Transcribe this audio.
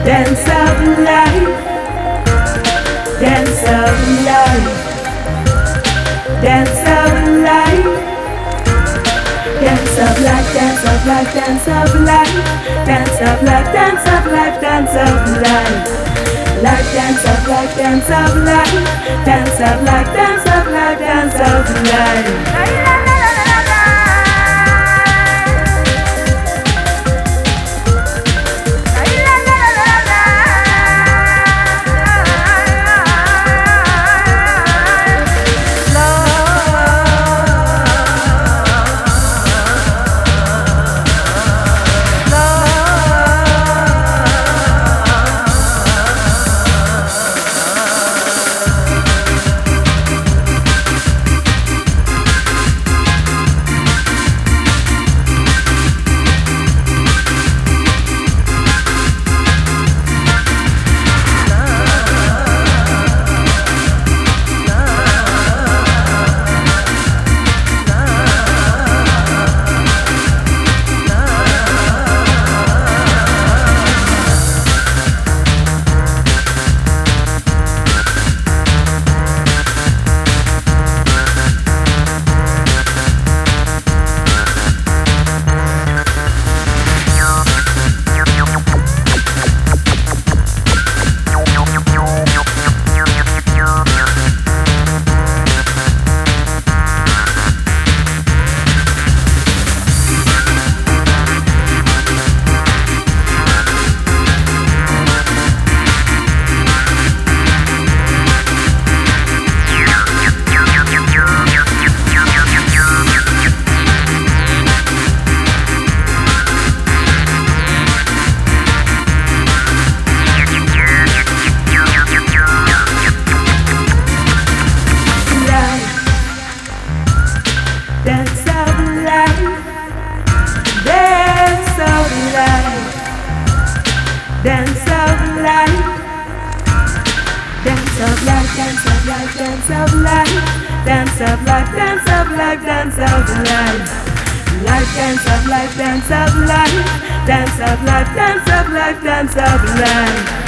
Dance of life, dance of life, dance of life, dance of life, dance of life, dance of life, dance of life, dance of life, dance of life. Life, dance of life, dance of life, dance of life, dance of life, dance of life. Dance of life, dance of life, dance of life, dance of life, dance of life, dance of life, dance of life, dance of life, dance of life. Life, dance of life, dance of life, dance of life, dance of life, dance of life.